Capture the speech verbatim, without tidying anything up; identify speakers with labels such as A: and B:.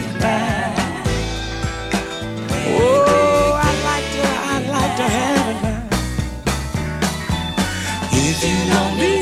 A: it now. Oh, I'd like to, I'd like to have it now. If you want me